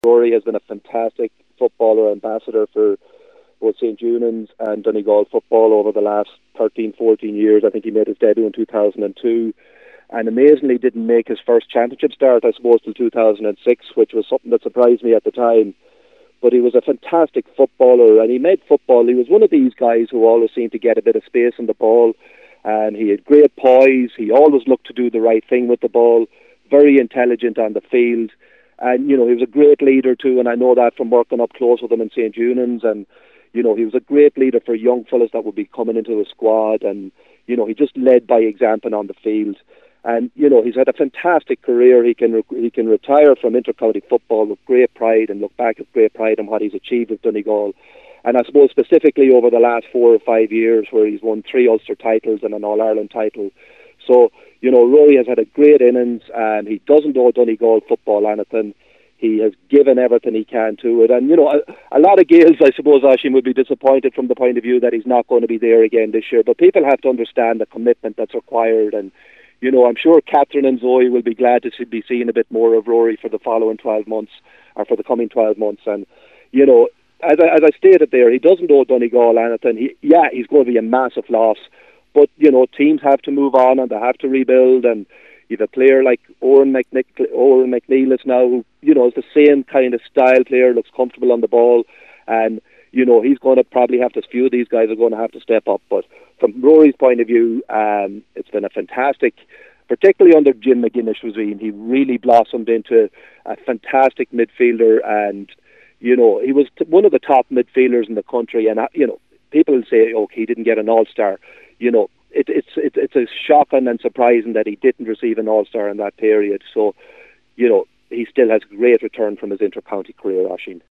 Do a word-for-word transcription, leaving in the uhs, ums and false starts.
Rory has been a fantastic footballer, ambassador for both St Eunan's and Donegal football over the last thirteen, fourteen years. I think he made his debut in two thousand two and amazingly didn't make his first championship start, I suppose, till two thousand six, which was something that surprised me at the time. But he was a fantastic footballer, and he made football. He was one of these guys who always seemed to get a bit of space on the ball, and he had great poise. He always looked to do the right thing with the ball, very intelligent on the field. And, you know, he was a great leader too, and I know that from working up close with him in St Eunan's. And, you know, he was a great leader for young fellas that would be coming into the squad. And, you know, he just led by example on the field. And, you know, he's had a fantastic career. He can re- he can retire from intercounty football with great pride and look back with great pride on what he's achieved with Donegal. And I suppose specifically over the last four or five years, where he's won three Ulster titles and an All-Ireland title. So, you know, Rory has had a great innings, and he doesn't owe Donegal football anything. He has given everything he can to it. And, you know, a, a lot of Gaels, I suppose, Oisín, would be disappointed from the point of view that he's not going to be there again this year. But people have to understand the commitment that's required. And, you know, I'm sure Catherine and Zoe will be glad to see, be seeing a bit more of Rory for the following twelve months, or for the coming twelve months. And, you know, as I, as I stated there, he doesn't owe Donegal anything. He, yeah, he's going to be a massive loss. But, you know, teams have to move on and they have to rebuild. And you have a player like Owen, McNick, Owen McNeilis now, who, you know, is the same kind of style player, looks comfortable on the ball. And, you know, he's going to probably have to, a few of these guys are going to have to step up. But from Rory's point of view, um, it's been a fantastic, particularly under Jim McGuinness regime, he really blossomed into a fantastic midfielder. And, you know, he was t- one of the top midfielders in the country. And, uh, you know, people will say, okay, he didn't get an All-Star. You know, it, it's it, it's a shocking and surprising that he didn't receive an All-Star in that period. So, you know, he still has great return from his inter-county career, Oisín.